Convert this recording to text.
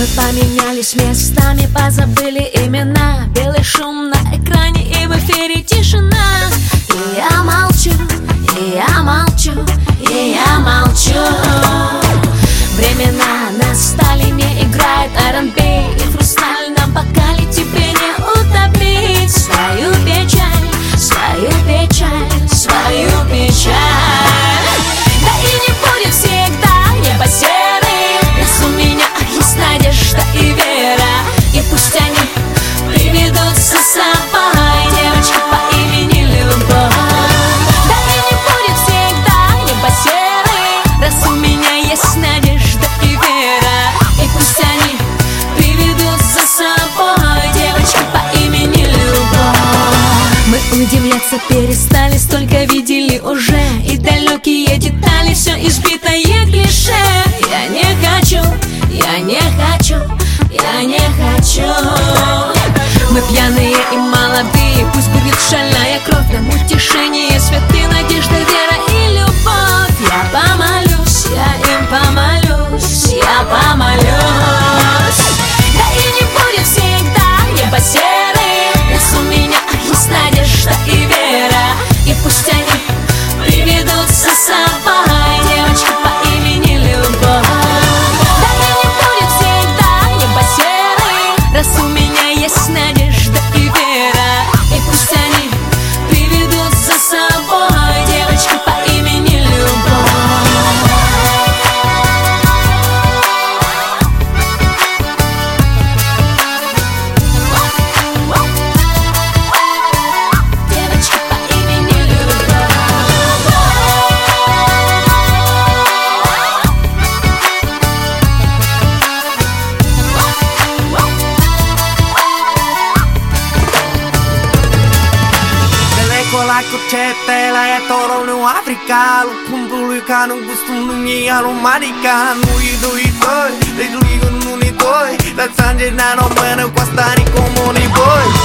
Мы поменялись местами, позабыли имена. Белый шум на экране и в эфире тишина. И я молчу, и я молчу, и я молчу. Времена настали, не играет R&B, и в хрустальном бокале тебе не утопить свою печаль, свою печаль, свою печаль. Да и не будет всегда небо серым, раз у меня есть надежда и вера. И пусть они приведут за собой девочку по имени Любовь. Да и не будет всегда небо серым, раз у меня есть надежда и вера. И пусть они приведут за собой девочку по имени Любовь. Мы удивляться перестали, столько видели уже, и далекие детали, все избитое клише. Я не хочу, я не хочу, я не хочу. Мы пьяные и молодые, пусть будет шальная кровь, нам утешение, святые, надежда, вера и любовь. Я помолюсь, я им помолюсь, я помолюсь. Да и не будет всегда небо серым, раз у меня есть надежда и вера. И пусть они приведут за собой девочку по имени Любовь. Да и не будет всегда небо серым, раз у меня есть надежда и вера. И пусть они приведут за собой девочку по имени Любовь. Девочка по имени Любовь. Like cetela e toro no Africa. Lupum publica no gustum nungi aromatica. Nui dui toi, le ligo nuni toi. La sange nano meno quastani come ni boy.